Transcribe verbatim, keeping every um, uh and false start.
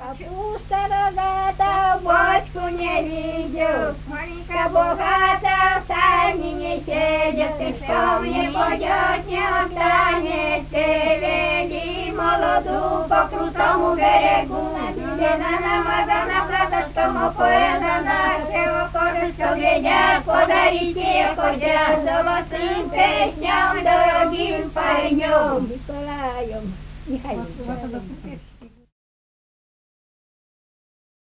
Капуста рогата, бочку не видел, Марька богата, в стане не сидит, Ты что мне пойдет, не отстанет, Ты веди молоду по крутому берегу, Белена намазана, братушкому поедана, Чего кожу, что глядят, подарите, ходят, Золотым песням, дорогим пойдем. Николаем Михайловичем.